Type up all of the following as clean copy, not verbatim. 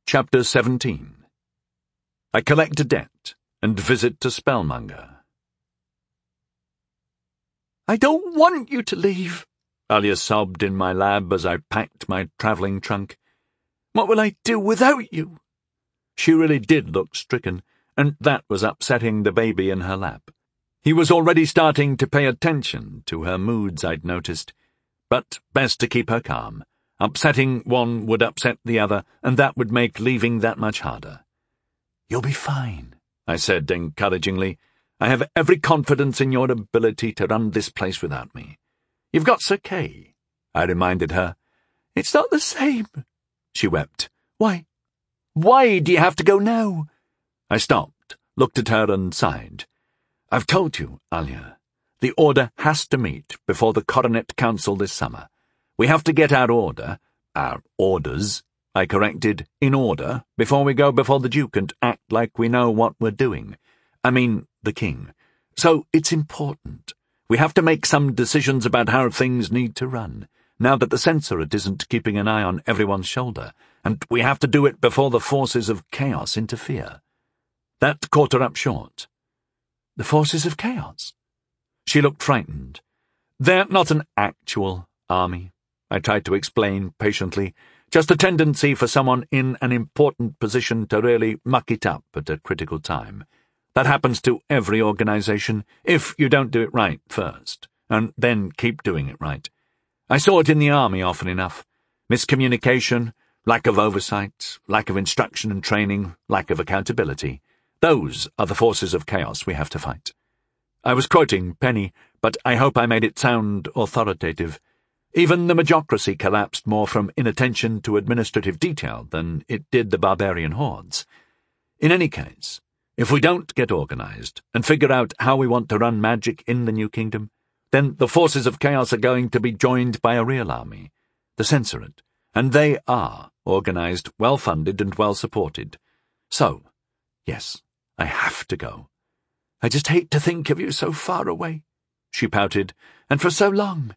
Chapter 17. I collect a debt and visit to Spellmonger. "I don't want you to leave," Alia sobbed in my lab as I packed my travelling trunk. "What will I do without you?" She really did look stricken, and that was upsetting the baby in her lap. He was already starting to pay attention to her moods, I'd noticed. But best to keep her calm. Upsetting one would upset the other, and that would make leaving that much harder. "You'll be fine," I said encouragingly. "I have every confidence in your ability to run this place without me. You've got Sir Kay," I reminded her. "It's not the same," she wept. Why do you have to go now?" I stopped, looked at her and sighed. "I've told you, Alia. The Order has to meet before the Coronet Council this summer. We have to get our orders, I corrected, in order before we go before the Duke and act like we know what we're doing. I mean, the King. So it's important. We have to make some decisions about how things need to run, now that the Censorate isn't keeping an eye on everyone's shoulder, and we have to do it before the forces of chaos interfere." That caught her up short. "The forces of chaos?" She looked frightened. "They're not an actual army," I tried to explain patiently. "Just a tendency for someone in an important position to really muck it up at a critical time. That happens to every organization, if you don't do it right first, and then keep doing it right. I saw it in the army often enough. Miscommunication, lack of oversight, lack of instruction and training, lack of accountability. Those are the forces of chaos we have to fight." I was quoting Penny, but I hope I made it sound authoritative. Even the Majocracy collapsed more from inattention to administrative detail than it did the barbarian hordes. In any case, if we don't get organized and figure out how we want to run magic in the New Kingdom, then the forces of chaos are going to be joined by a real army, the Censorate, and they are organized, well-funded, and well-supported. So, yes, I have to go. "I just hate to think of you so far away," she pouted, "and for so long."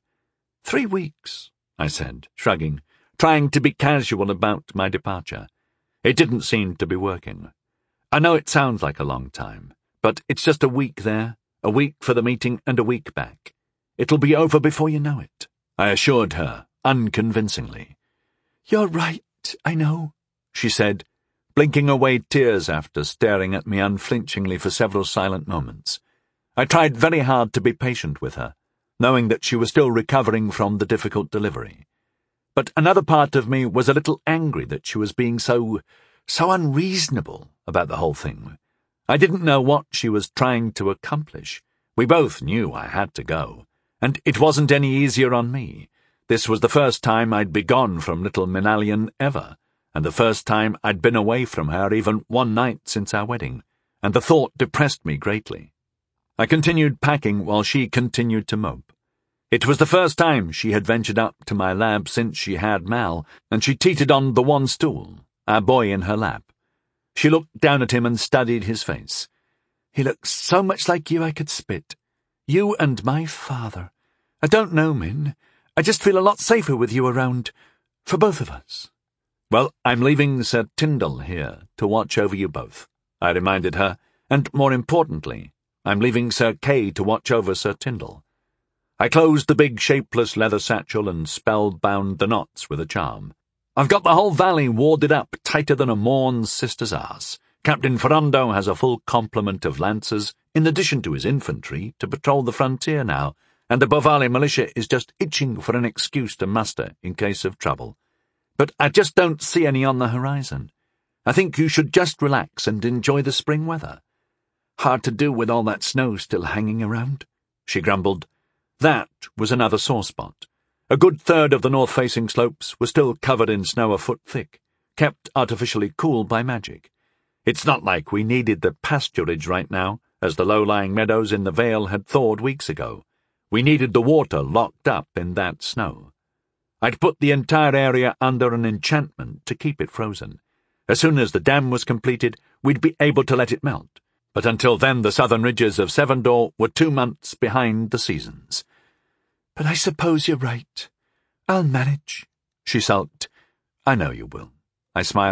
3 weeks, I said, shrugging, trying to be casual about my departure. It didn't seem to be working. I know it sounds like a long time, but it's just a week there, a week for the meeting, and a week back. It'll be over before you know it, I assured her, unconvincingly. "You're right, I know," she said, blinking away tears after staring at me unflinchingly for several silent moments. I tried very hard to be patient with her, knowing that she was still recovering from the difficult delivery. But another part of me was a little angry that she was being so unreasonable about the whole thing. I didn't know what she was trying to accomplish. We both knew I had to go, and it wasn't any easier on me. This was the first time I'd be gone from Little Minallion ever, and the first time I'd been away from her even one night since our wedding, and the thought depressed me greatly. I continued packing while she continued to mope. It was the first time she had ventured up to my lab since she had Mal, and she teetered on the one stool, our boy in her lap. She looked down at him and studied his face. "He looks so much like you I could spit. You and my father. I don't know, Min. I just feel a lot safer with you around, for both of us." "Well, I'm leaving Sir Tyndall here to watch over you both," I reminded her, "and more importantly, I'm leaving Sir Kay to watch over Sir Tyndall." I closed the big shapeless leather satchel and spellbound the knots with a charm. "I've got the whole valley warded up tighter than a Morn's sister's arse. Captain Ferrando has a full complement of lancers, in addition to his infantry, to patrol the frontier now, and the Bovali militia is just itching for an excuse to muster in case of trouble. But I just don't see any on the horizon. I think you should just relax and enjoy the spring weather." "Hard to do with all that snow still hanging around," she grumbled. That was another sore spot. A good third of the north-facing slopes were still covered in snow a foot thick, kept artificially cool by magic. It's not like we needed the pasturage right now, as the low-lying meadows in the Vale had thawed weeks ago. We needed the water locked up in that snow. I'd put the entire area under an enchantment to keep it frozen. As soon as the dam was completed, we'd be able to let it melt. But until then the southern ridges of Sevendor were 2 months behind the seasons. "But I suppose you're right. I'll manage," she sulked. "I know you will," I smiled,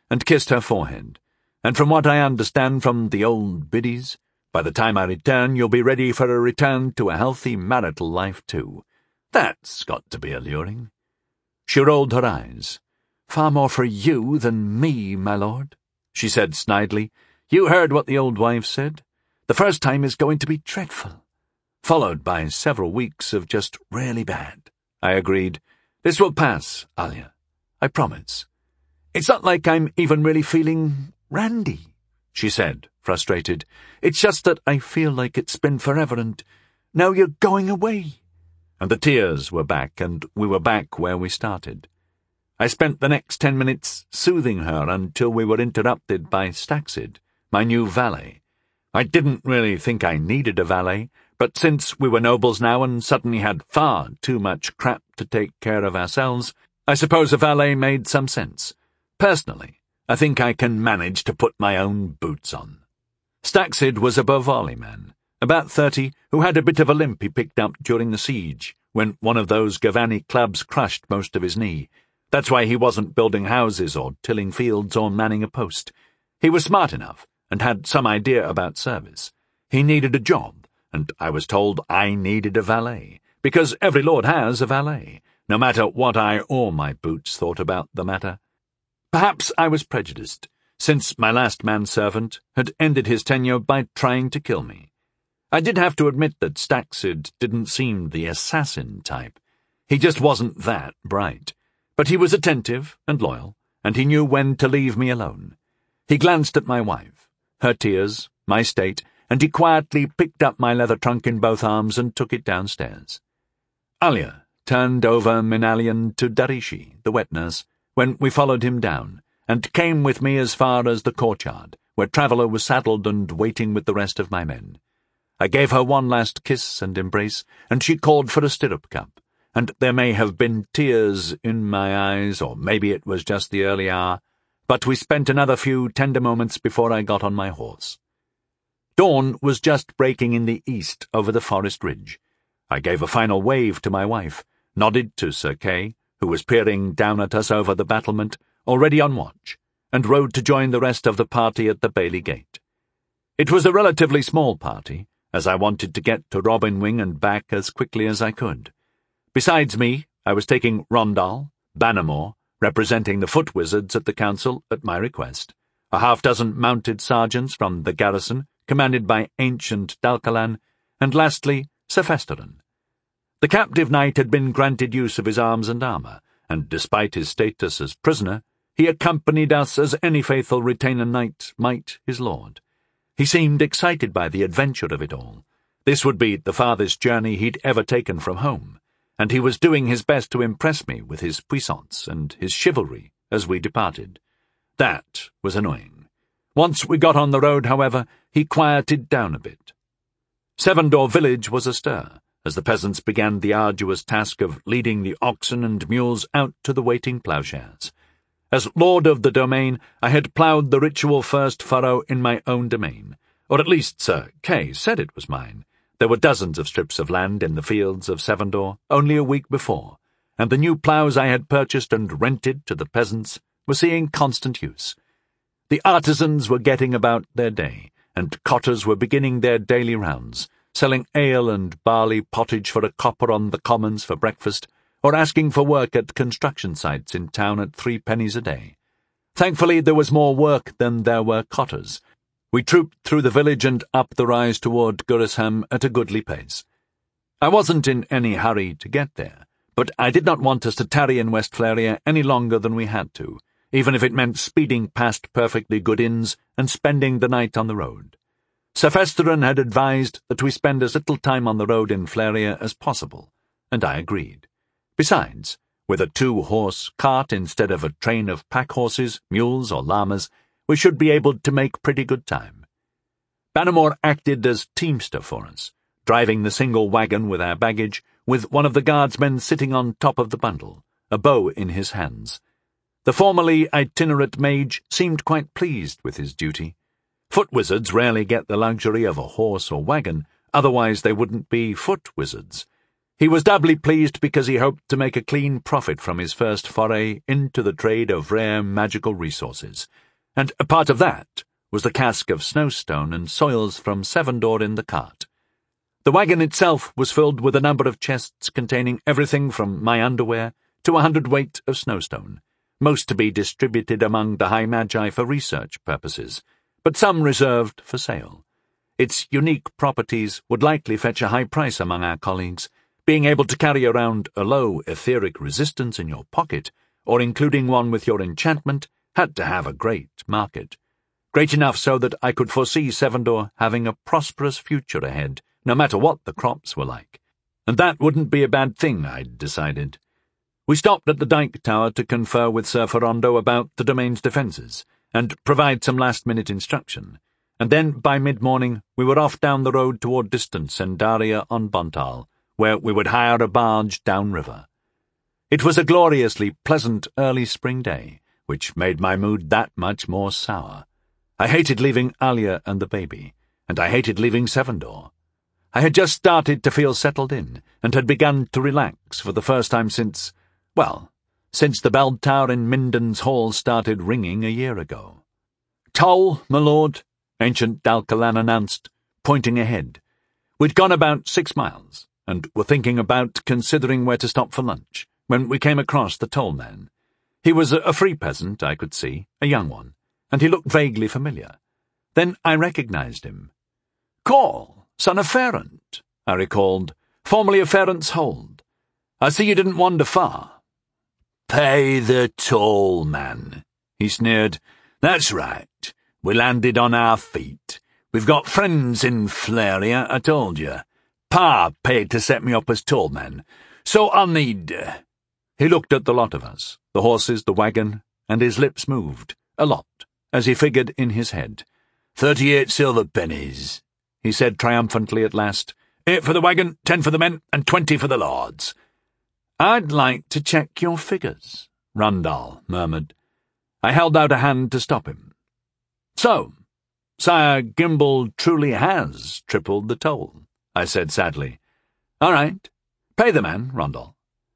and kissed her forehead. "And from what I understand from the old biddies, by the time I return you'll be ready for a return to a healthy marital life too. That's got to be alluring." She rolled her eyes. "Far more for you than me, my lord," she said snidely. "You heard what the old wife said. The first time is going to be dreadful." "Followed by several weeks of just really bad," I agreed. "This will pass, Alia. I promise." "It's not like I'm even really feeling randy," she said, frustrated. "It's just that I feel like it's been forever, and now you're going away." And the tears were back, and we were back where we started. I spent the next 10 minutes soothing her until we were interrupted by Staxid, my new valet. I didn't really think I needed a valet, but since we were nobles now and suddenly had far too much crap to take care of ourselves, I suppose a valet made some sense. Personally, I think I can manage to put my own boots on. Staxid was a Bovali man, about 30, who had a bit of a limp he picked up during the siege, when one of those Gavani clubs crushed most of his knee. That's why he wasn't building houses or tilling fields or manning a post. He was smart enough and had some idea about service. He needed a job, and I was told I needed a valet, because every lord has a valet, no matter what I or my boots thought about the matter. Perhaps I was prejudiced, since my last manservant had ended his tenure by trying to kill me. I did have to admit that Staxid didn't seem the assassin type. He just wasn't that bright. But he was attentive and loyal, and he knew when to leave me alone. He glanced at my wife, her tears, my state, and he quietly picked up my leather trunk in both arms and took it downstairs. Alia turned over Minallion to Darishi, the wet nurse, when we followed him down, and came with me as far as the courtyard, where Traveller was saddled and waiting with the rest of my men. I gave her one last kiss and embrace, and she called for a stirrup cup, and there may have been tears in my eyes, or maybe it was just the early hour, but we spent another few tender moments before I got on my horse. Dawn was just breaking in the east over the forest ridge. I gave a final wave to my wife, nodded to Sir Kay, who was peering down at us over the battlement, already on watch, and rode to join the rest of the party at the Bailey Gate. It was a relatively small party, as I wanted to get to Robin Wing and back as quickly as I could. Besides me, I was taking Rondal, Bannermore, representing the foot wizards at the council at my request, a half-dozen mounted sergeants from the garrison, commanded by ancient Dalcalan, and lastly, Sir Festerin. The captive knight had been granted use of his arms and armour, and despite his status as prisoner, he accompanied us as any faithful retainer knight might his lord. He seemed excited by the adventure of it all. This would be the farthest journey he'd ever taken from home, and he was doing his best to impress me with his puissance and his chivalry as we departed. That was annoying. Once we got on the road, however, he quieted down a bit. Sevendor village was astir, as the peasants began the arduous task of leading the oxen and mules out to the waiting ploughshares. As lord of the domain, I had ploughed the ritual first furrow in my own domain, or at least Sir Kay said it was mine. There were dozens of strips of land in the fields of Sevendor only a week before, and the new ploughs I had purchased and rented to the peasants were seeing constant use. The artisans were getting about their day, and cotters were beginning their daily rounds, selling ale and barley pottage for a copper on the commons for breakfast, or asking for work at construction sites in town at 3 pennies a day. Thankfully, there was more work than there were cotters. We trooped through the village and up the rise toward Gurisham at a goodly pace. I wasn't in any hurry to get there, but I did not want us to tarry in West Flaria any longer than we had to, even if it meant speeding past perfectly good inns and spending the night on the road. Sir Festerin had advised that we spend as little time on the road in Flaria as possible, and I agreed. Besides, with a 2-horse cart instead of a train of pack-horses, mules, or llamas, we should be able to make pretty good time. Bannermore acted as teamster for us, driving the single wagon with our baggage, with one of the guardsmen sitting on top of the bundle, a bow in his hands. The formerly itinerant mage seemed quite pleased with his duty. Foot wizards rarely get the luxury of a horse or wagon, otherwise they wouldn't be foot wizards. He was doubly pleased because he hoped to make a clean profit from his first foray into the trade of rare magical resources, and a part of that was the cask of snowstone and soils from Sevendor in the cart. The wagon itself was filled with a number of chests containing everything from my underwear to 100 weight of snowstone, most to be distributed among the High Magi for research purposes, but some reserved for sale. Its unique properties would likely fetch a high price among our colleagues. Being able to carry around a low etheric resistance in your pocket, or including one with your enchantment, had to have a great market. Great enough so that I could foresee Sevendor having a prosperous future ahead, no matter what the crops were like. And that wouldn't be a bad thing, I'd decided. We stopped at the Dyke Tower to confer with Sir Ferrando about the domain's defences, and provide some last-minute instruction, and then by mid-morning we were off down the road toward distant Sendaria on Bontal, where we would hire a barge downriver. It was a gloriously pleasant early spring day, which made my mood that much more sour. I hated leaving Alia and the baby, and I hated leaving Sevendor. I had just started to feel settled in, and had begun to relax for the first time since the bell tower in Minden's Hall started ringing a year ago. "Toll, my lord," Ancient Dalcalan announced, pointing ahead. We'd gone about 6 miles, and were thinking about considering where to stop for lunch, when we came across the tollman. He was a free peasant, I could see, a young one, and he looked vaguely familiar. Then I recognized him. "Call, son of Ferrant," I recalled, "formerly of Ferrant's Hold. I see you didn't wander far." "Pay the toll, man," he sneered. "That's right. We landed on our feet. We've got friends in Flaria, I told you. Pa paid to set me up as tollman, so I'll need—" He looked at the lot of us, the horses, the wagon, and his lips moved, a lot, as he figured in his head. 38 silver pennies, he said triumphantly at last. 8 for the wagon, 10 for the men, and 20 for the lords. "I'd like to check your figures," Rundal murmured. I held out a hand to stop him. "So, Sire Gimble truly has tripled the toll," I said sadly. "All right. Pay the man, Rundal."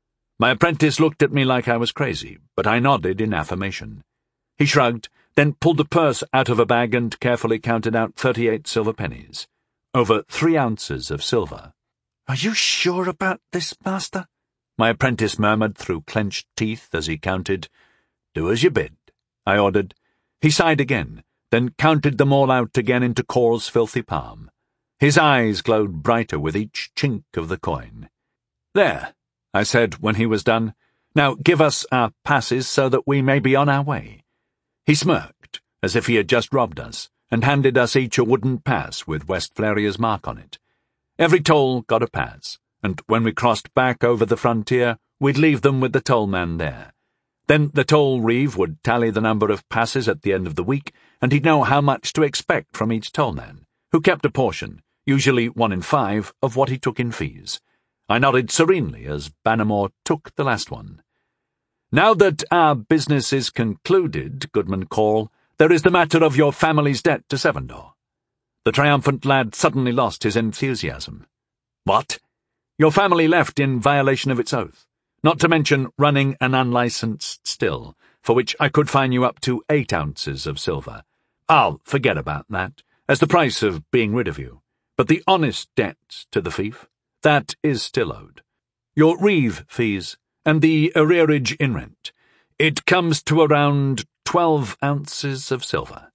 My apprentice looked at me like I was crazy, but I nodded in affirmation. He shrugged, then pulled a purse out of a bag and carefully counted out 38 silver pennies. Over 3 ounces of silver. "Are you sure about this, master?" my apprentice murmured through clenched teeth as he counted. "Do as you bid," I ordered. He sighed again, then counted them all out again into Cor's filthy palm. His eyes glowed brighter with each chink of the coin. "There," I said when he was done. "Now give us our passes so that we may be on our way." He smirked, as if he had just robbed us, and handed us each a wooden pass with West Flaria's mark on it. Every toll got a pass, and when we crossed back over the frontier, we'd leave them with the tollman there. Then the toll reeve would tally the number of passes at the end of the week, and he'd know how much to expect from each tollman, who kept a portion, usually 1 in 5, of what he took in fees. I nodded serenely as Bannermore took the last one. "Now that our business is concluded, Goodman Call, there is the matter of your family's debt to Sevendor." The triumphant lad suddenly lost his enthusiasm. "What?" "Your family left in violation of its oath, not to mention running an unlicensed still, for which I could fine you up to 8 ounces of silver. I'll forget about that, as the price of being rid of you. But the honest debt to the fief, that is still owed. Your reeve fees, and the arrearage in rent. It comes to around 12 ounces of silver."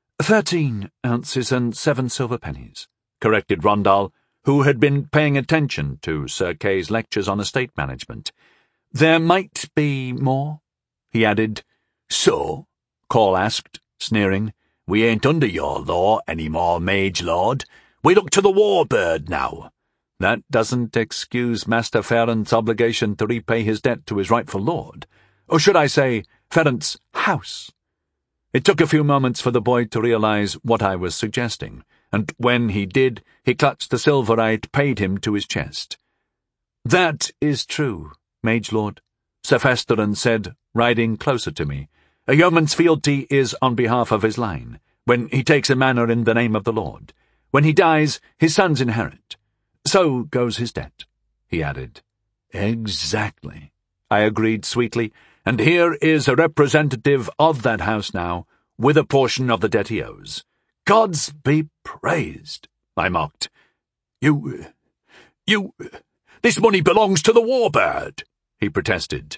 13 ounces and 7 silver pennies, corrected Rondal, who had been paying attention to Sir Kay's lectures on estate management. "There might be more," he added. "So?" Call asked, sneering. "We ain't under your law any more, Mage Lord. We look to the Warbird now." "That doesn't excuse Master Ferrant's obligation to repay his debt to his rightful lord, or should I say, Ferrant's house." It took a few moments for the boy to realize what I was suggesting, and when he did, he clutched the silver I'd paid him to his chest. "That is true, Mage Lord," Sir Festerin said, riding closer to me. "A yeoman's fealty is on behalf of his line, when he takes a manor in the name of the Lord. When he dies, his sons inherit. So goes his debt," he added. "Exactly," I agreed sweetly, "and here is a representative of that house now, with a portion of the debt he owes. Gods be praised, I mocked. This money belongs to the Warbird, he protested.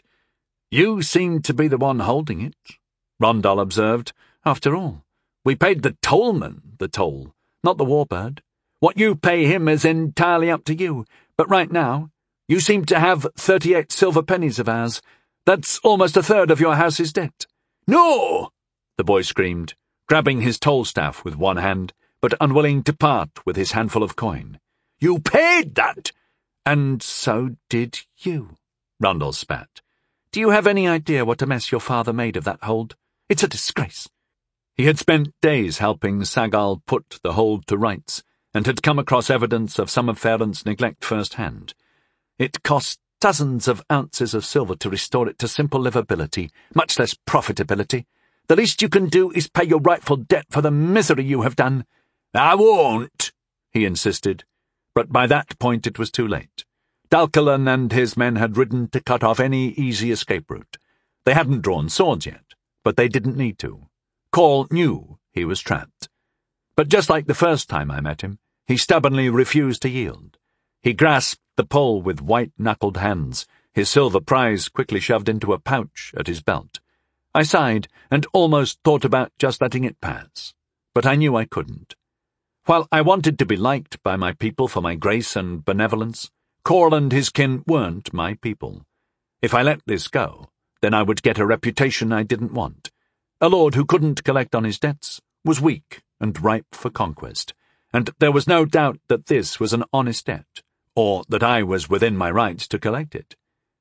You seem to be the one holding it, Rondal observed. After all, we paid the tollman the toll, not the Warbird. What you pay him is entirely up to you, but right now, you seem to have 38 silver pennies of ours. That's almost a third of your house's debt. No! The boy screamed, grabbing his toll staff with one hand, but unwilling to part with his handful of coin. You paid that! And so did you, Rondal spat. Do you have any idea what a mess your father made of that hold? It's a disgrace. He had spent days helping Sagal put the hold to rights, and had come across evidence of some of Ferrant's neglect firsthand. It cost dozens of ounces of silver to restore it to simple livability, much less profitability. The least you can do is pay your rightful debt for the misery you have done. I won't, he insisted, but by that point it was too late. Dalcalan and his men had ridden to cut off any easy escape route. They hadn't drawn swords yet, but they didn't need to. Call knew he was trapped. But just like the first time I met him, he stubbornly refused to yield. He grasped the pole with white-knuckled hands, his silver prize quickly shoved into a pouch at his belt. I sighed and almost thought about just letting it pass, but I knew I couldn't. While I wanted to be liked by my people for my grace and benevolence, Corl and his kin weren't my people. If I let this go, then I would get a reputation I didn't want. A lord who couldn't collect on his debts was weak and ripe for conquest, and there was no doubt that this was an honest debt, or that I was within my rights to collect it.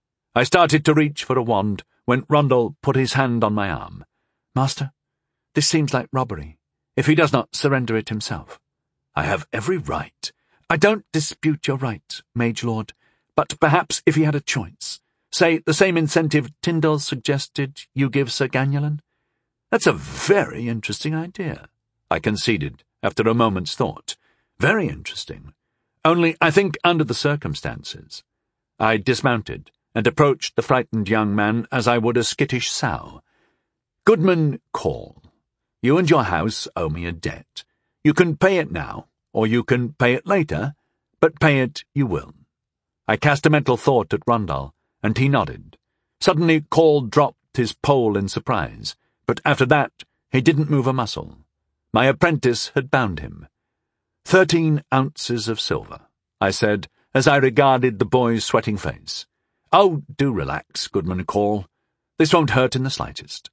I started to reach for a wand when Rondal put his hand on my arm. Master, this seems like robbery, if he does not surrender it himself. I have every right. I don't dispute your right, Mage Lord, but perhaps if he had a choice, say the same incentive Tyndall suggested you give Sir Ganyalan. That's a very interesting idea, I conceded after a moment's thought. Very interesting. Only I think under the circumstances. I dismounted and approached the frightened young man as I would a skittish sow. Goodman Corl, you and your house owe me a debt. You can pay it now, or you can pay it later, but pay it you will. I cast a mental thought at Rondal, and he nodded. Suddenly Corl dropped his pole in surprise, but after that he didn't move a muscle. My apprentice had bound him. 13 ounces of silver, I said, as I regarded the boy's sweating face. Oh, do relax, Goodman Corl. This won't hurt in the slightest.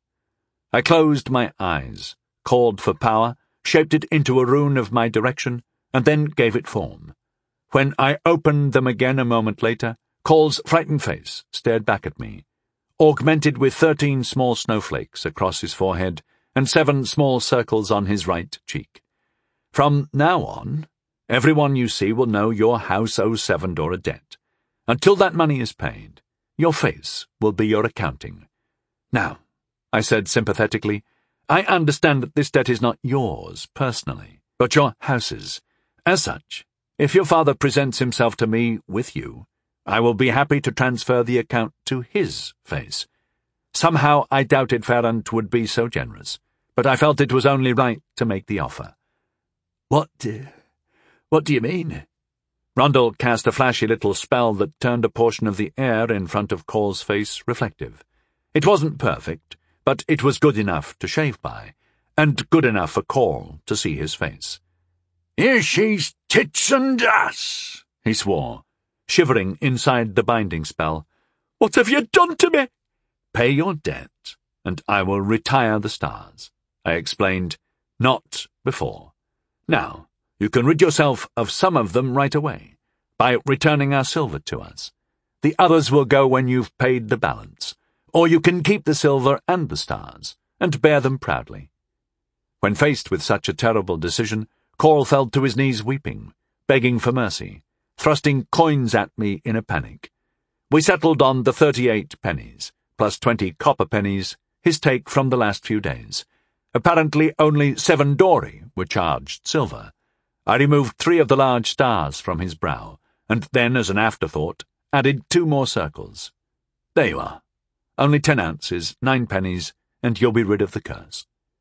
I closed my eyes, called for power, shaped it into a rune of my direction, and then gave it form. When I opened them again a moment later, Corl's frightened face stared back at me, augmented with 13 small snowflakes across his forehead and 7 small circles on his right cheek. From now on, everyone you see will know your house owes Sevendor a debt. Until that money is paid, your face will be your accounting. Now, I said sympathetically, I understand that this debt is not yours personally, but your house's. As such, if your father presents himself to me with you, I will be happy to transfer the account to his face. Somehow I doubted Ferrant would be so generous, but I felt it was only right to make the offer. What do you mean? Rondal cast a flashy little spell that turned a portion of the air in front of Corl's face reflective. It wasn't perfect, but it was good enough to shave by, and good enough for Corl to see his face. Here she's tits and ass, he swore, shivering inside the binding spell. What have you done to me? Pay your debt, and I will retire the stars, I explained, not before. Now, you can rid yourself of some of them right away, by returning our silver to us. The others will go when you've paid the balance, or you can keep the silver and the stars, and bear them proudly. When faced with such a terrible decision, Corl fell to his knees weeping, begging for mercy, thrusting coins at me in a panic. We settled on the 38 pennies, plus 20 copper pennies, his take from the last few days. Apparently only 7 Dori were charged silver. I removed 3 of the large stars from his brow, and then, as an afterthought, added 2 more circles. There you are. Only 10 ounces, 9 pennies, and you'll be rid of the curse.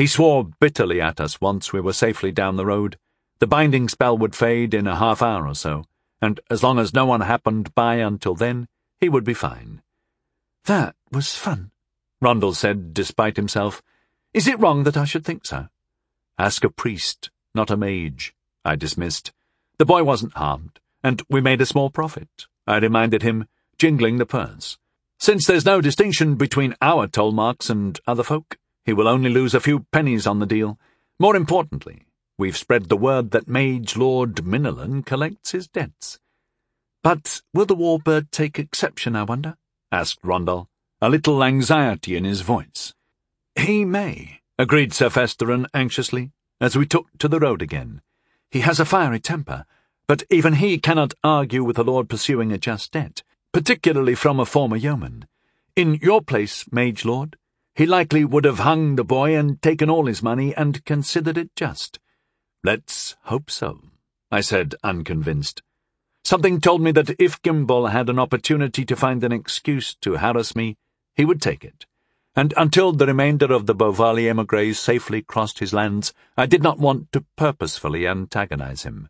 He swore bitterly at us once we were safely down the road. The binding spell would fade in a half-hour or so, and as long as no one happened by until then, he would be fine. "That was fun," Rondel said, despite himself. "Is it wrong that I should think so?" "Ask a priest, not a mage," I dismissed. The boy wasn't harmed, and we made a small profit, I reminded him, jingling the purse. Since there's no distinction between our toll marks and other folk, he will only lose a few pennies on the deal. More importantly, we've spread the word that Mage Lord Minilan collects his debts. "But will the warbird take exception, I wonder?" asked Rondel, a little anxiety in his voice. "He may," agreed Sir Festerin anxiously, as we took to the road again. "He has a fiery temper, but even he cannot argue with a lord pursuing a just debt, particularly from a former yeoman. In your place, Mage Lord, he likely would have hung the boy and taken all his money and considered it just." "Let's hope so," I said, unconvinced. Something told me that if Gimbal had an opportunity to find an excuse to harass me, he would take it, and until the remainder of the Beauvalley emigres safely crossed his lands, I did not want to purposefully antagonize him.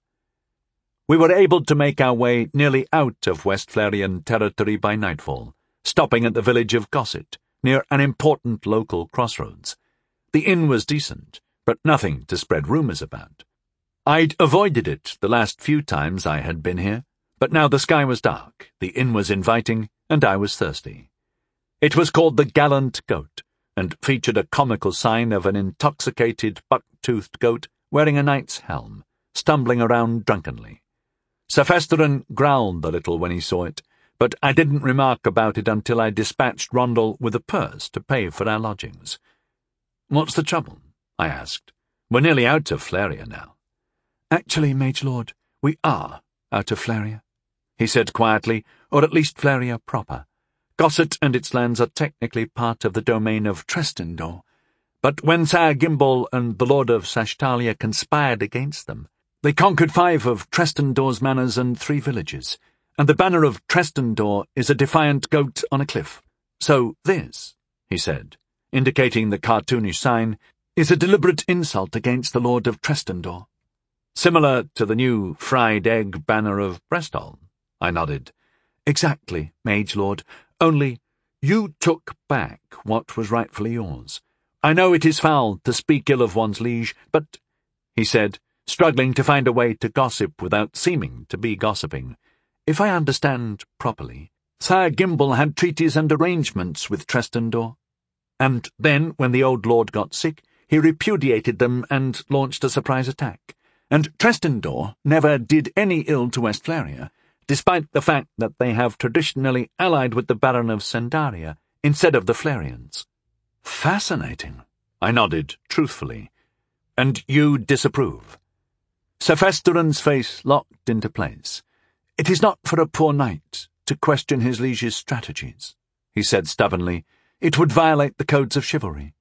We were able to make our way nearly out of West Flarian territory by nightfall, stopping at the village of Gosset, near an important local crossroads. The inn was decent, but nothing to spread rumours about. I'd avoided it the last few times I had been here, but now the sky was dark, the inn was inviting, and I was thirsty. It was called the Gallant Goat, and featured a comical sign of an intoxicated, buck-toothed goat wearing a knight's helm, stumbling around drunkenly. Sir Festerin growled a little when he saw it, but I didn't remark about it until I dispatched Rondel with a purse to pay for our lodgings. "What's the trouble?" I asked. "We're nearly out of Flaria now." "Actually, Mage Lord, we are out of Flaria," he said quietly, "or at least Flaria proper. Gosset and its lands are technically part of the domain of Trestendor, but when Sire Gimbal and the Lord of Sashtalia conspired against them, they conquered 5 of Trestendor's manors and 3 villages, and the banner of Trestendor is a defiant goat on a cliff. So this," he said, indicating the cartoonish sign, "is a deliberate insult against the Lord of Trestendor." "Similar to the new fried egg banner of Brestol," I nodded. "Exactly, Mage Lord, only you took back what was rightfully yours. I know it is foul to speak ill of one's liege, but," he said, struggling to find a way to gossip without seeming to be gossiping, "if I understand properly, Sire Gimbal had treaties and arrangements with Trestendor, and then, when the old lord got sick, he repudiated them and launched a surprise attack. And Trestendor never did any ill to West Flaria, despite the fact that they have traditionally allied with the Baron of Sendaria instead of the Flarians." "Fascinating," I nodded truthfully. "And you disapprove?" Sir Festerin's face locked into place. "It is not for a poor knight to question his liege's strategies," he said stubbornly. "It would violate the codes of chivalry."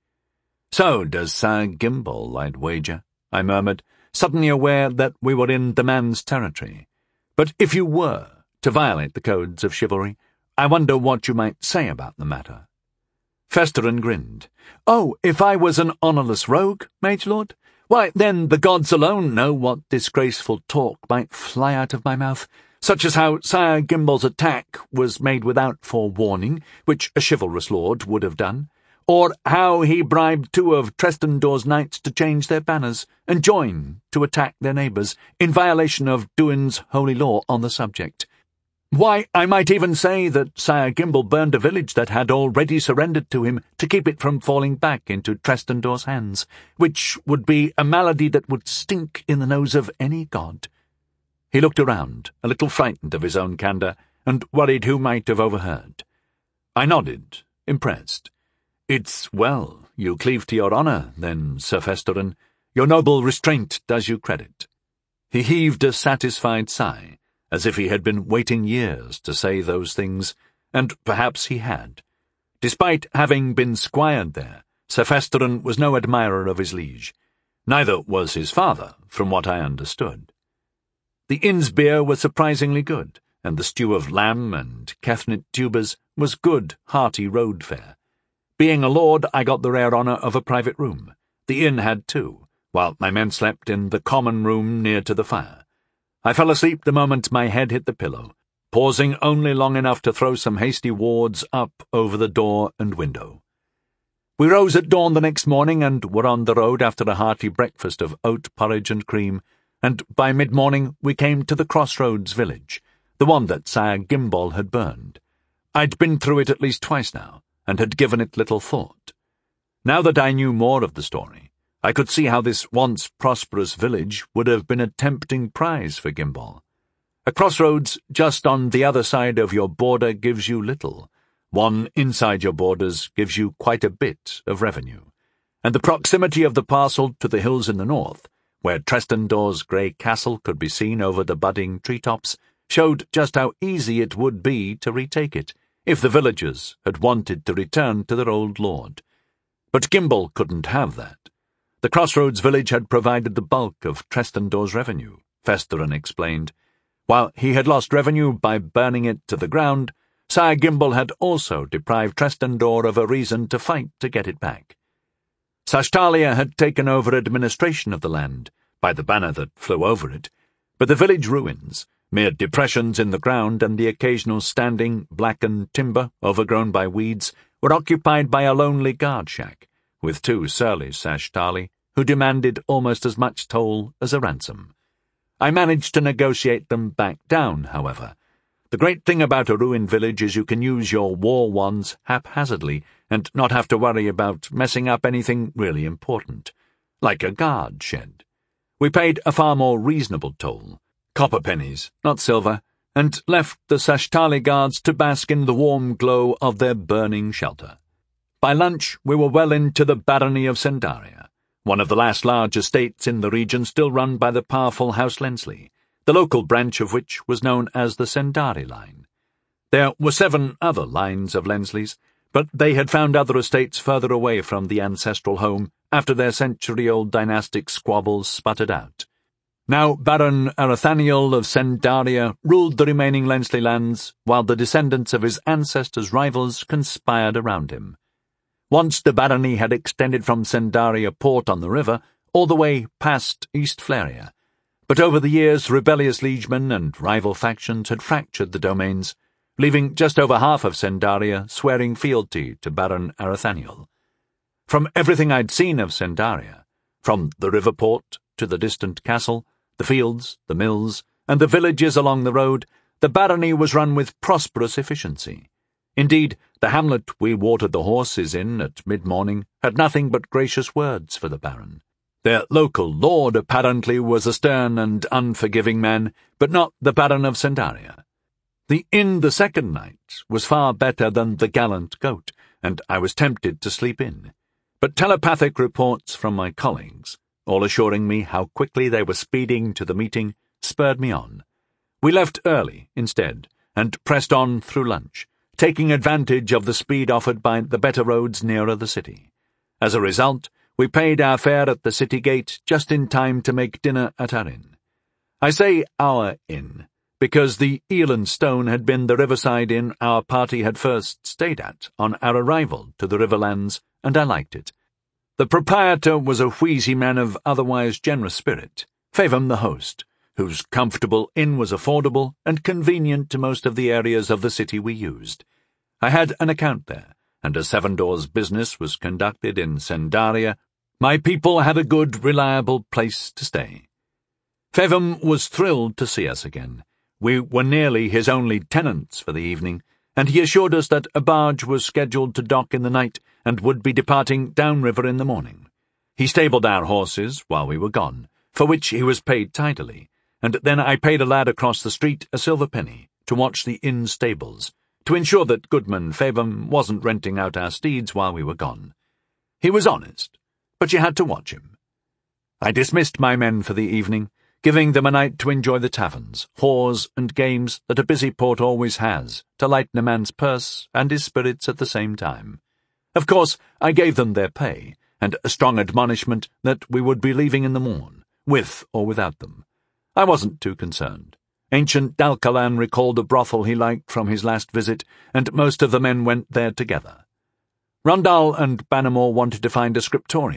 "So does Sir Gimbal, I'd wager," I murmured, suddenly aware that we were in the man's territory. "But if you were to violate the codes of chivalry, I wonder what you might say about the matter." Festerin grinned. "Oh, if I was an honourless rogue, Mage Lord? Why, then the gods alone know what disgraceful talk might fly out of my mouth, such as how Sire Gimbal's attack was made without forewarning, which a chivalrous lord would have done, or how he bribed 2 of Trestendor's knights to change their banners and join to attack their neighbours in violation of Duin's holy law on the subject. Why, I might even say that Sire Gimbal burned a village that had already surrendered to him to keep it from falling back into Trestendor's hands, which would be a malady that would stink in the nose of any god." He looked around, a little frightened of his own candour, and worried who might have overheard. I nodded, impressed. "It's well you cleave to your honour, then, Sir Festerin. Your noble restraint does you credit." He heaved a satisfied sigh, as if he had been waiting years to say those things, and perhaps he had. Despite having been squired there, Sir Festerin was no admirer of his liege. Neither was his father, from what I understood. The inn's beer was surprisingly good, and the stew of lamb and Kefnit tubers was good, hearty road fare. Being a lord, I got the rare honour of a private room, The inn had too, while my men slept in the common room near to the fire. I fell asleep the moment my head hit the pillow, pausing only long enough to throw some hasty wards up over the door and window. We rose at dawn the next morning and were on the road after a hearty breakfast of oat porridge and cream, and by mid-morning we came to the Crossroads village, the one that Sire Gimbol had burned. I'd been through it at least twice now, and had given it little thought. Now that I knew more of the story, I could see how this once prosperous village would have been a tempting prize for Gimbol. A crossroads just on the other side of your border gives you little. One inside your borders gives you quite a bit of revenue. And the proximity of the parcel to the hills in the north, where Trestendor's grey castle could be seen over the budding treetops, showed just how easy it would be to retake it, if the villagers had wanted to return to their old lord. But Gimbol couldn't have that. The Crossroads village had provided the bulk of Trestendor's revenue, Festerin explained. While he had lost revenue by burning it to the ground, Sire Gimbol had also deprived Trestendor of a reason to fight to get it back. Sashtalia had taken over administration of the land, by the banner that flew over it, but the village ruins, mere depressions in the ground and the occasional standing, blackened timber overgrown by weeds, were occupied by a lonely guard shack, with 2 surly Sashtali, who demanded almost as much toll as a ransom. I managed to negotiate them back down, however. The great thing about a ruined village is you can use your war wands haphazardly and not have to worry about messing up anything really important, like a guard shed. We paid a far more reasonable toll, copper pennies, not silver, and left the Sashtali guards to bask in the warm glow of their burning shelter. By lunch we were well into the barony of Sendaria, one of the last large estates in the region still run by the powerful House Lensley, the local branch of which was known as the Sendari line. There were 7 other lines of Lensleys, but they had found other estates further away from the ancestral home after their century-old dynastic squabbles sputtered out. Now Baron Arathaniel of Sendaria ruled the remaining Lensley lands, while the descendants of his ancestors' rivals conspired around him. Once the barony had extended from Sendaria port on the river all the way past East Flaria, but over the years rebellious liegemen and rival factions had fractured the domains, leaving just over half of Sendaria swearing fealty to Baron Arathaniel. From everything I'd seen of Sendaria, from the river port to the distant castle, the fields, the mills, and the villages along the road, the barony was run with prosperous efficiency. Indeed, the hamlet we watered the horses in at mid-morning had nothing but gracious words for the baron. Their local lord apparently was a stern and unforgiving man, but not the Baron of Sendaria. The inn the second night was far better than the Gallant Goat, and I was tempted to sleep in. But telepathic reports from my colleagues, all assuring me how quickly they were speeding to the meeting, spurred me on. We left early, instead, and pressed on through lunch, taking advantage of the speed offered by the better roads nearer the city. As a result, we paid our fare at the city gate just in time to make dinner at our inn. I say our inn, because the Eel and Stone had been the riverside inn our party had first stayed at on our arrival to the Riverlands, and I liked it. The proprietor was a wheezy man of otherwise generous spirit, Favum the host, whose comfortable inn was affordable and convenient to most of the areas of the city we used. I had an account there, and as Seven Doors business was conducted in Sendaria, my people had a good, reliable place to stay. Favum was thrilled to see us again. We were nearly his only tenants for the evening, and he assured us that a barge was scheduled to dock in the night and would be departing downriver in the morning. He stabled our horses while we were gone, for which he was paid tidily, and then I paid a lad across the street a silver penny to watch the inn stables, to ensure that Goodman Favum wasn't renting out our steeds while we were gone. He was honest, but you had to watch him. I dismissed my men for the evening, giving them a night to enjoy the taverns, whores, and games that a busy port always has, to lighten a man's purse and his spirits at the same time. Of course, I gave them their pay, and a strong admonishment that we would be leaving in the morn, with or without them. I wasn't too concerned. Ancient Dalcalan recalled a brothel he liked from his last visit, and most of the men went there together. Rondal and Bannermore wanted to find a scriptorium,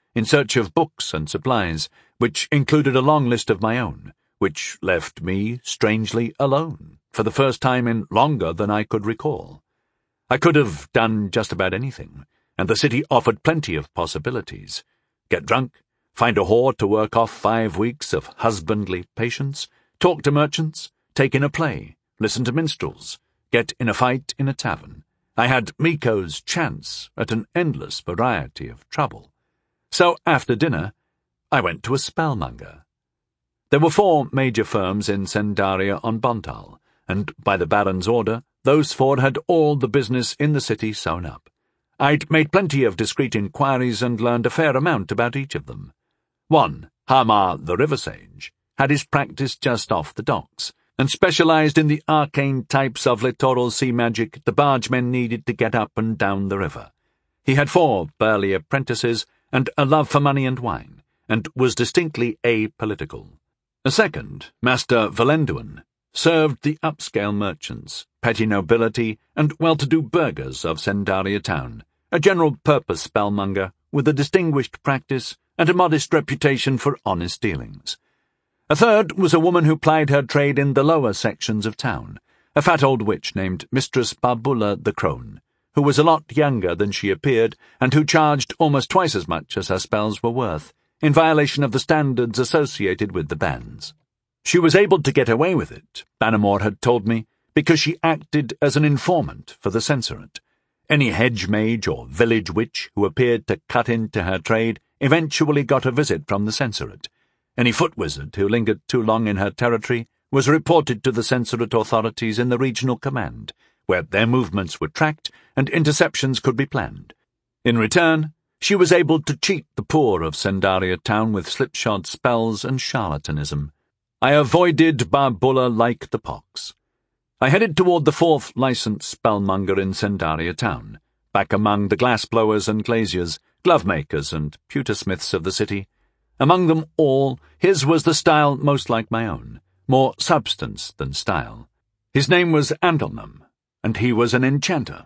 in search of books and supplies, which included a long list of my own, which left me strangely alone, for the first time in longer than I could recall. I could have done just about anything, and the city offered plenty of possibilities. Get drunk, find a whore to work off 5 weeks of husbandly patience, talk to merchants, take in a play, listen to minstrels, get in a fight in a tavern. I had Miko's chance at an endless variety of trouble. So after dinner, I went to a spellmonger. There were 4 major firms in Sendaria on Bontal, and by the Baron's order, those 4 had all the business in the city sewn up. I'd made plenty of discreet inquiries and learned a fair amount about each of them. One, Hamar the River Sage, had his practice just off the docks, and specialized in the arcane types of littoral sea magic the bargemen needed to get up and down the river. He had 4 burly apprentices and a love for money and wine, and was distinctly apolitical. A second, Master Valenduin, served the upscale merchants, petty nobility, and well-to-do burghers of Sendaria town, a general-purpose spellmonger with a distinguished practice and a modest reputation for honest dealings. A third was a woman who plied her trade in the lower sections of town, a fat old witch named Mistress Barbula the Crone, who was a lot younger than she appeared and who charged almost twice as much as her spells were worth, in violation of the standards associated with the bands. She was able to get away with it, Bannermore had told me, because she acted as an informant for the censorate. Any hedge mage or village witch who appeared to cut into her trade eventually got a visit from the censorate. Any foot wizard who lingered too long in her territory was reported to the censorate authorities in the regional command, where their movements were tracked and interceptions could be planned. In return, she was able to cheat the poor of Sendaria town with slipshod spells and charlatanism. I avoided Barbula like the pox. I headed toward the 4th licensed spellmonger in Sendaria town, back among the glassblowers and glaziers, glove-makers and pewtersmiths of the city. Among them all, his was the style most like my own, more substance than style. His name was Andalnam, and he was an enchanter.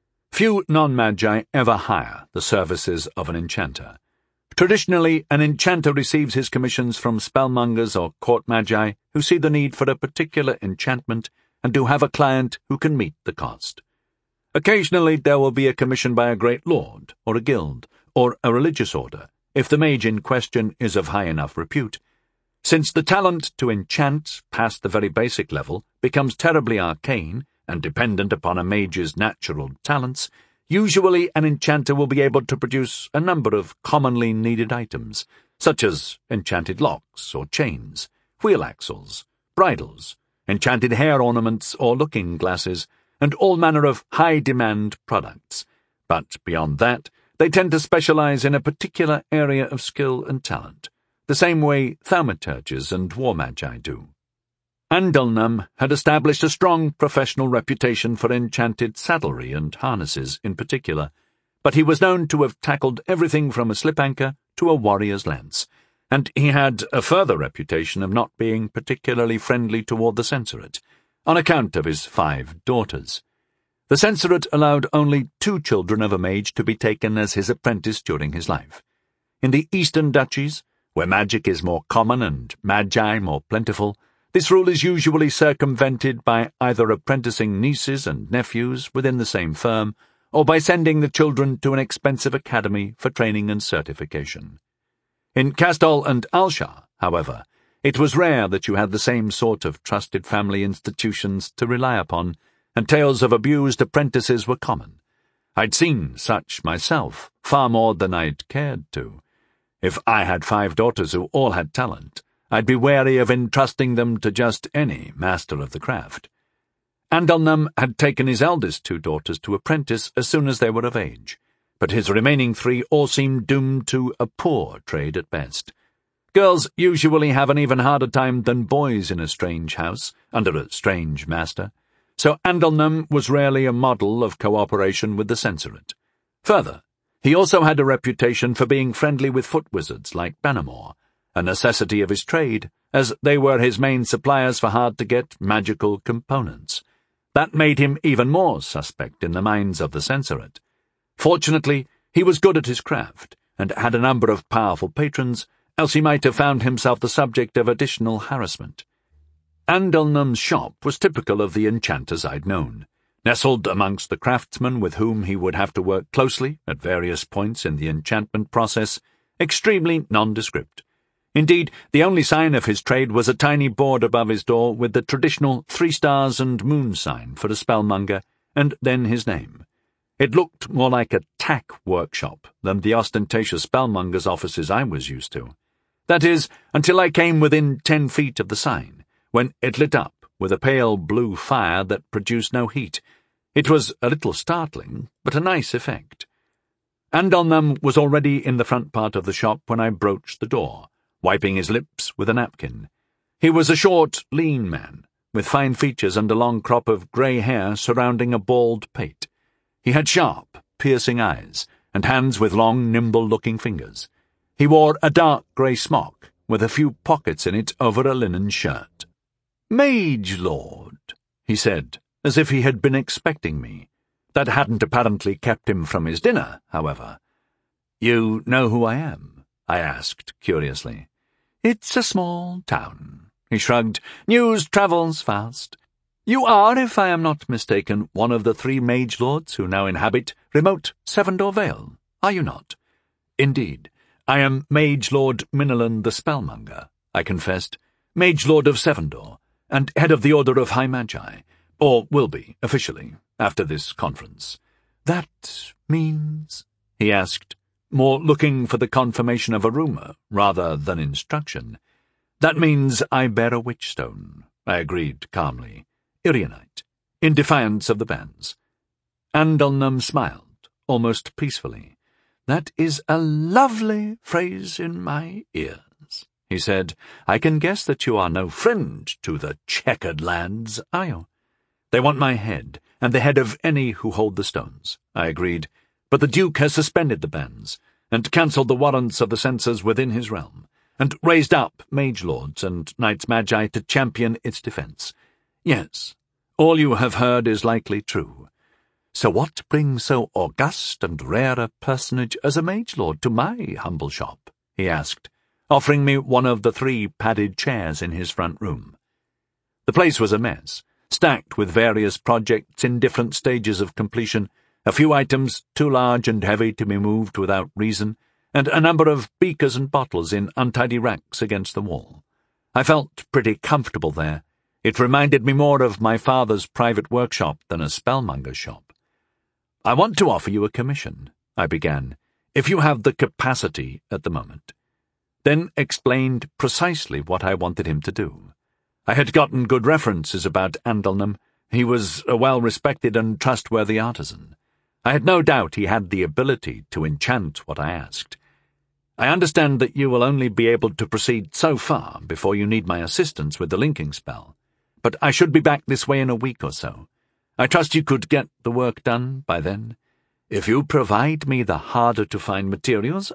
Few non-magi ever hire the services of an enchanter. Traditionally, an enchanter receives his commissions from spellmongers or court magi who see the need for a particular enchantment and who have a client who can meet the cost. Occasionally there will be a commission by a great lord, or a guild, or a religious order, if the mage in question is of high enough repute. Since the talent to enchant past the very basic level becomes terribly arcane and dependent upon a mage's natural talents, usually an enchanter will be able to produce a number of commonly needed items, such as enchanted locks or chains, wheel axles, bridles, enchanted hair ornaments or looking glasses, and all manner of high-demand products. But beyond that, they tend to specialize in a particular area of skill and talent, the same way thaumaturges and war magi do. Andalnam had established a strong professional reputation for enchanted saddlery and harnesses in particular, but he was known to have tackled everything from a slip-anchor to a warrior's lance, and he had a further reputation of not being particularly friendly toward the censorate, on account of his 5 daughters. The censorate allowed only 2 children of a mage to be taken as his apprentice during his life. In the eastern duchies, where magic is more common and magi more plentiful, this rule is usually circumvented by either apprenticing nieces and nephews within the same firm, or by sending the children to an expensive academy for training and certification. In Castol and Alshar, however, it was rare that you had the same sort of trusted family institutions to rely upon, and tales of abused apprentices were common. I'd seen such myself, far more than I'd cared to. If I had 5 daughters who all had talent, I'd be wary of entrusting them to just any master of the craft. Andalnam had taken his eldest 2 daughters to apprentice as soon as they were of age, but his remaining 3 all seemed doomed to a poor trade at best. Girls usually have an even harder time than boys in a strange house, under a strange master, so Andalnam was rarely a model of cooperation with the censorate. Further, he also had a reputation for being friendly with foot wizards like Bannermore, a necessity of his trade, as they were his main suppliers for hard-to-get magical components. That made him even more suspect in the minds of the censorate. Fortunately, he was good at his craft, and had a number of powerful patrons, else he might have found himself the subject of additional harassment. Andalnam's shop was typical of the enchanters I'd known, nestled amongst the craftsmen with whom he would have to work closely at various points in the enchantment process, extremely nondescript. Indeed, the only sign of his trade was a tiny board above his door with the traditional 3 stars and moon sign for a spellmonger, and then his name. It looked more like a tack workshop than the ostentatious spellmongers' offices I was used to. That is, until I came within 10 feet of the sign, when it lit up with a pale blue fire that produced no heat. It was a little startling, but a nice effect. Andalnam was already in the front part of the shop when I broached the door, wiping his lips with a napkin. He was a short, lean man, with fine features and a long crop of grey hair surrounding a bald pate. He had sharp, piercing eyes, and hands with long, nimble-looking fingers. He wore a dark grey smock, with a few pockets in it over a linen shirt. "Mage Lord," he said, as if he had been expecting me. That hadn't apparently kept him from his dinner, however. "You know who I am?" I asked, curiously. "It's a small town," he shrugged. "News travels fast. You are, if I am not mistaken, one of the 3 mage lords who now inhabit remote Sevendor Vale, are you not?" "Indeed. I am Mage Lord Minilan the Spellmonger," I confessed, "Mage Lord of Sevendor, and head of the Order of High Magi, or will be, officially, after this conference." "That means?" he asked, more looking for the confirmation of a rumour rather than instruction. "That means I bear a witchstone," I agreed calmly. "Irianite, in defiance of the bans." Andalnam smiled, almost peacefully. "That is a lovely phrase in my ears," he said. "I can guess that you are no friend to the Checkered Lands, are you?" "They want my head, and the head of any who hold the stones," I agreed. "But the Duke has suspended the bans, and cancelled the warrants of the censors within his realm, and raised up mage lords and knights magi to champion its defence. Yes, all you have heard is likely true. So what brings so august and rare a personage as a mage lord to my humble shop?" he asked, offering me one of the 3 padded chairs in his front room. The place was a mess, stacked with various projects in different stages of completion, a few items too large and heavy to be moved without reason, and a number of beakers and bottles in untidy racks against the wall. I felt pretty comfortable there. It reminded me more of my father's private workshop than a spellmonger's shop. "I want to offer you a commission," I began, "if you have the capacity at the moment." Then explained precisely what I wanted him to do. I had gotten good references about Andalnam. He was a well-respected and trustworthy artisan. I had no doubt he had the ability to enchant what I asked. "I understand that you will only be able to proceed so far before you need my assistance with the linking spell, but I should be back this way in a week or so. I trust you could get the work done by then. If you provide me the harder-to-find materials,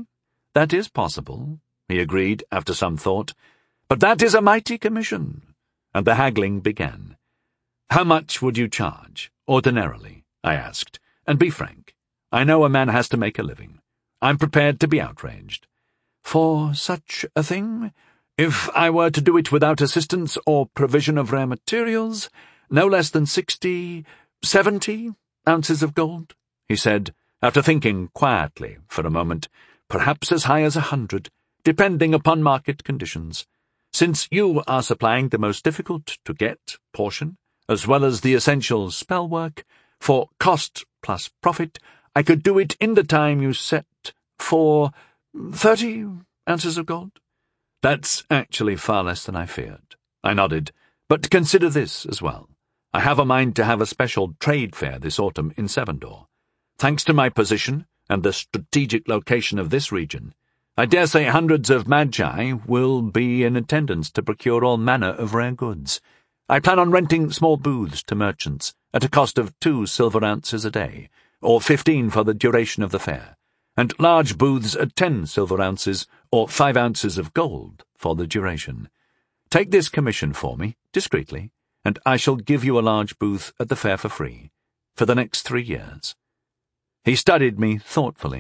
that is possible," he agreed after some thought. "But that is a mighty commission," and the haggling began. "How much would you charge, ordinarily?" I asked. "And be frank. I know a man has to make a living. I'm prepared to be outraged." "For such a thing? If I were to do it without assistance or provision of rare materials, no less than 60, 70 ounces of gold," he said, after thinking quietly for a moment. "Perhaps as high as 100, depending upon market conditions. Since you are supplying the most difficult-to-get portion, as well as the essential spell work, for cost plus profit, I could do it in the time you set for 30 ounces of gold." "That's actually far less than I feared," I nodded. "But consider this as well. I have a mind to have a special trade fair this autumn in Sevendor. Thanks to my position and the strategic location of this region, I dare say hundreds of magi will be in attendance to procure all manner of rare goods. I plan on renting small booths to merchants at a cost of 2 silver ounces a day, or 15 for the duration of the fair, and large booths at 10 silver ounces, or 5 ounces of gold for the duration. Take this commission for me, discreetly, and I shall give you a large booth at the fair for free, for the next 3 years." He studied me thoughtfully,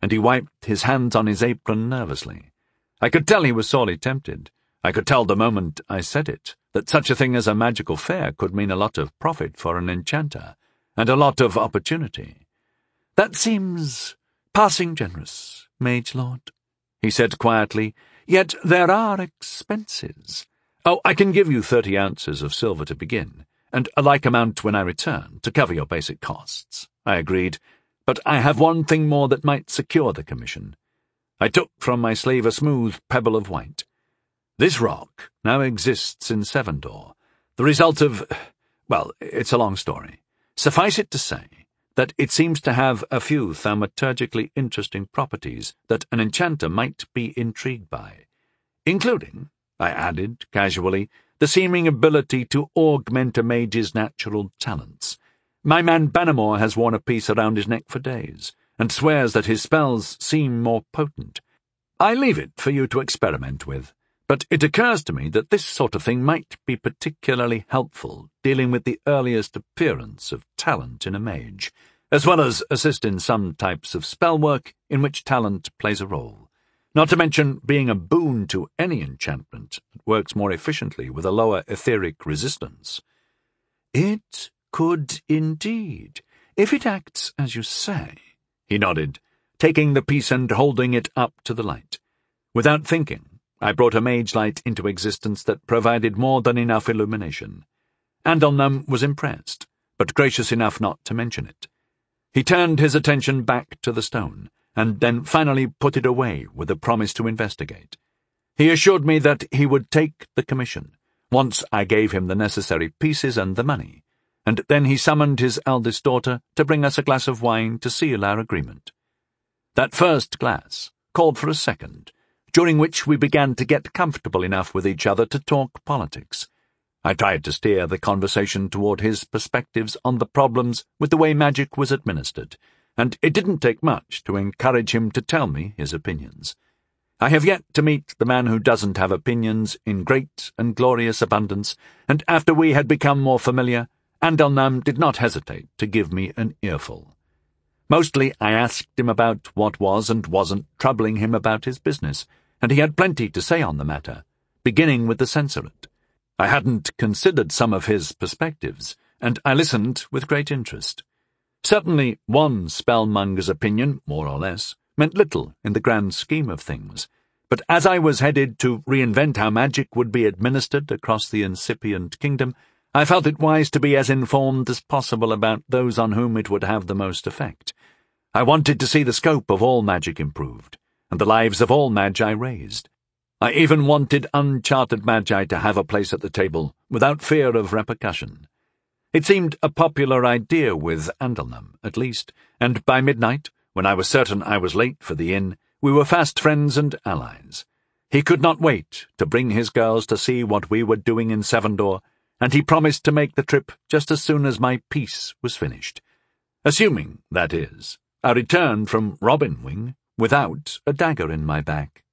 and he wiped his hands on his apron nervously. I could tell he was sorely tempted. I could tell the moment I said it that such a thing as a magical fair could mean a lot of profit for an enchanter, and a lot of opportunity. "That seems passing generous, Mage Lord," he said quietly, "yet there are expenses." "Oh, I can give you 30 ounces of silver to begin, and a like amount when I return, to cover your basic costs," I agreed, "but I have one thing more that might secure the commission." I took from my sleeve a smooth pebble of white. "This rock now exists in Sevendor, the result of— well, it's a long story. Suffice it to say that it seems to have a few thaumaturgically interesting properties that an enchanter might be intrigued by, including," I added casually, "the seeming ability to augment a mage's natural talents. My man Bannermore has worn a piece around his neck for days, and swears that his spells seem more potent. I leave it for you to experiment with, but it occurs to me that this sort of thing might be particularly helpful dealing with the earliest appearance of talent in a mage, as well as assist in some types of spell work in which talent plays a role, not to mention being a boon to any enchantment that works more efficiently with a lower etheric resistance." "It could indeed, if it acts as you say," he nodded, taking the piece and holding it up to the light. Without thinking, I brought a mage light into existence that provided more than enough illumination. Andalnam was impressed, but gracious enough not to mention it. He turned his attention back to the stone, and then finally put it away with a promise to investigate. He assured me that he would take the commission, once I gave him the necessary pieces and the money, and then he summoned his eldest daughter to bring us a glass of wine to seal our agreement. That first glass called for a second, during which we began to get comfortable enough with each other to talk politics. I tried to steer the conversation toward his perspectives on the problems with the way magic was administered, and it didn't take much to encourage him to tell me his opinions. I have yet to meet the man who doesn't have opinions in great and glorious abundance, and after we had become more familiar, Andalnam did not hesitate to give me an earful. Mostly I asked him about what was and wasn't troubling him about his business, and he had plenty to say on the matter, beginning with the censorate. I hadn't considered some of his perspectives, and I listened with great interest. Certainly one spellmonger's opinion, more or less, meant little in the grand scheme of things, but as I was headed to reinvent how magic would be administered across the incipient kingdom, I felt it wise to be as informed as possible about those on whom it would have the most effect. I wanted to see the scope of all magic improved, and the lives of all magi raised. I even wanted uncharted magi to have a place at the table, without fear of repercussion. It seemed a popular idea with Andalnam, at least, and by midnight, when I was certain I was late for the inn, we were fast friends and allies. He could not wait to bring his girls to see what we were doing in Sevendor, and he promised to make the trip just as soon as my piece was finished. Assuming, that is, I returned from Robin Wing without a dagger in my back.